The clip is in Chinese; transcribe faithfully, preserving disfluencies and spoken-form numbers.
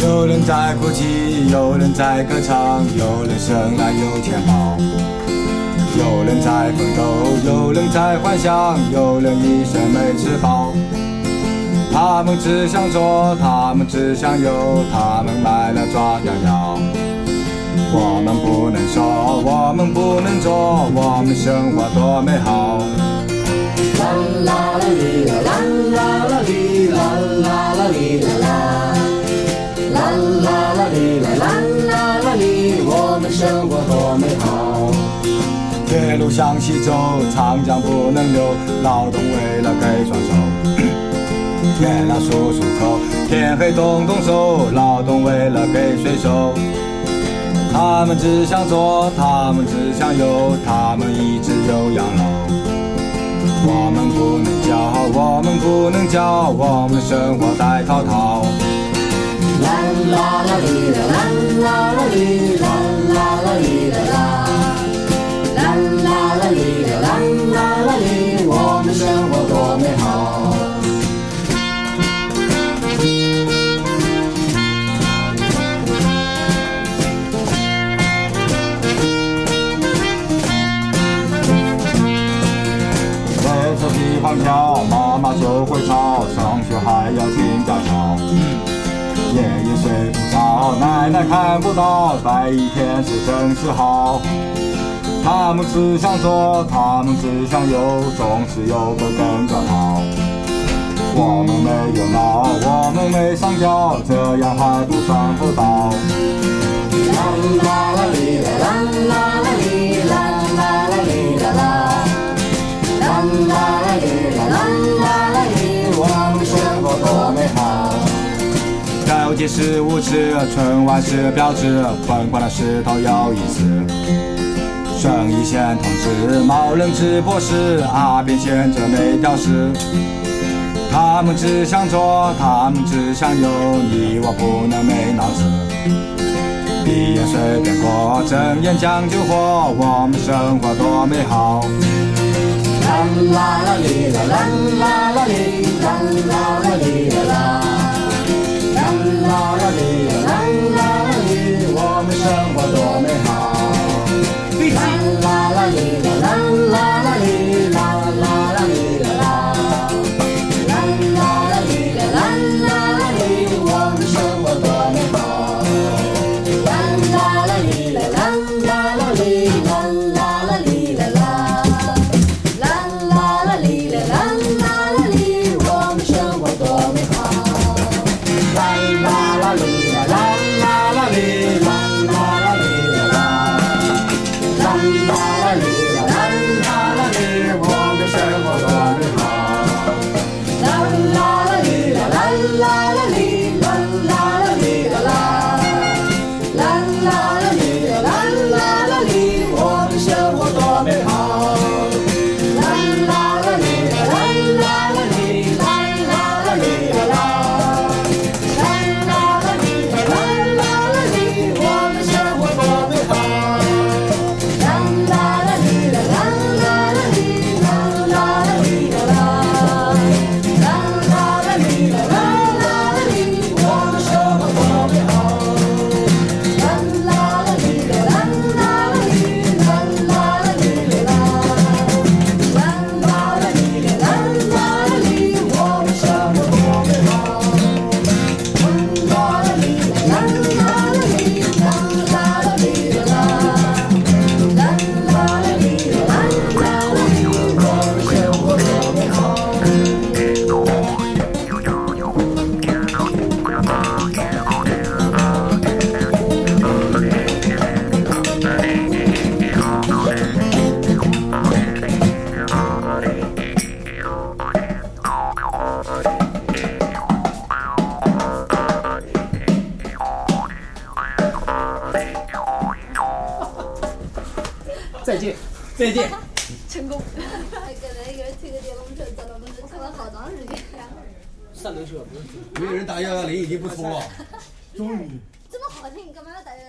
有人在哭泣，有人在歌唱，有人生来有天报，有人在奋斗，有人在幻想，有人一生没吃饱。他们只想做，他们只想有，他们买了抓痒痒。我们不能说，我们不能做，我们生活多美好。 啦啦啦哩啦啦啦啦哩啦啦啦哩啦啦，啦啦啦哩啦啦啦啦哩，我们生活多美好。 铁路向西走，长江不能流，劳动为了给双手。天亮数数口，天黑动动手，劳动为了给水手。他们只想做，他们只想有，他们一直有养老。我们不能叫，我们不能叫，我们生活在滔滔。 啦啦啦哩啦啦啦啦哩啦啦啦哩啦啦，啦啦啦哩啦啦啦啦哩，我们生活多美好。 地方跳，妈妈就会吵，上学还要听家教。爷爷睡不着，奶奶看不到，白一天是真是好。他们只想做，他们只想有，总是有个跟着跑。我们没有闹，我们没上吊，这样还不算不到。 啦啦啦哩啦啦啦啦哩啦啦啦哩啦啦。啦啦啦哩啦啦啦啦哩，我们生活多美好。 交接是舞池，春晚是标志，疯狂的石头有意思。生意线通知，冒人直播时，阿扁牵着没吊饰。他们只想做，他们只想有，你我不能没脑子。闭眼随便过，睁眼讲究活，我们生活多美好。 啦啦啦哩啦啦啦啦哩啦啦啦哩啦啦，啦啦啦哩啦啦啦啦哩，我们生活多美好。啦啦啦哩啦啦啦啦哩啦啦啦哩啦啦，啦啦啦哩啦啦啦啦哩，我们生活多美好。啦啦啦哩啦啦啦啦哩啦啦啦哩啦啦。 再见，再见。 成功。还给了一个人推个电动车，坐到我们这看了好长时间。 三轮车不是？ 没有人打幺幺零已经不错了，终于。 这么好听，干嘛要打幺幺零？